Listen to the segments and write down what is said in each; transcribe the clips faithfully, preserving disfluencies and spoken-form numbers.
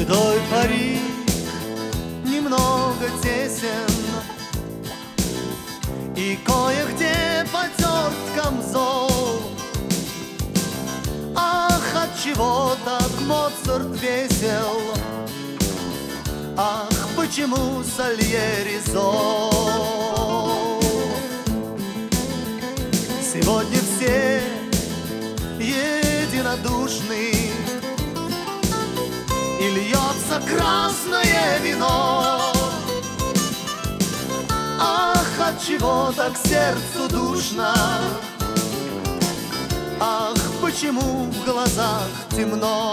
Седой парик немного тесен, и кое-где потерт камзол. Ах, отчего так Моцарт весел? Ах, почему Сальери зол? Сегодня все единодушны, и льется красное вино. Ах, отчего так сердцу душно? Ах, почему в глазах темно?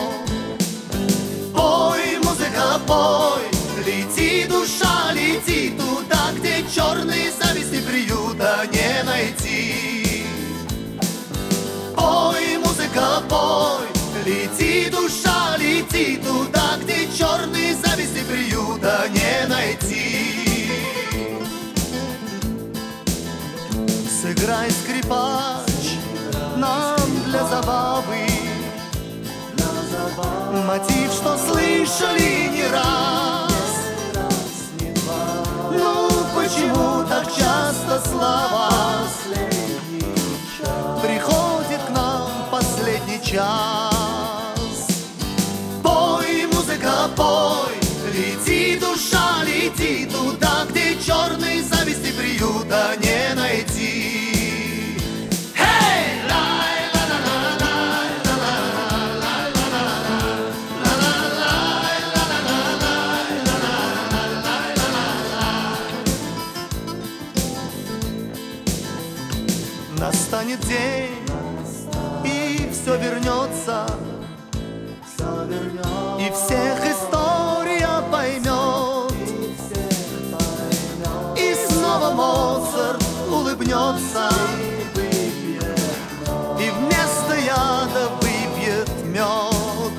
Пой, музыка, пой, лети, душа, лети туда, где черные зависти приюта не найти. Пой, музыка, пой, лети, душа, лети туда, где черные зависти приюта не найти. Сыграй, скрипач, нам для забавы мотив, что слышали не раз. Ну почему так часто слава приходит к нам в последний час? Пой, музыка, пой, лети, душа, лети туда, где черной зависти приюта не найти. Настанет день, и все вернется, и всех история поймет, и снова Моцарт улыбнется, и вместо яда выпьет мед.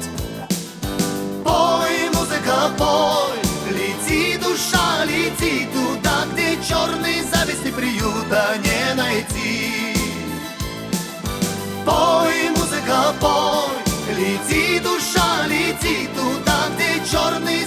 Пой, музыка, пой, лети, душа, лети туда, где черные зависти приюта не найти. Пой, музыка, пой, лети, душа, лети туда, где черные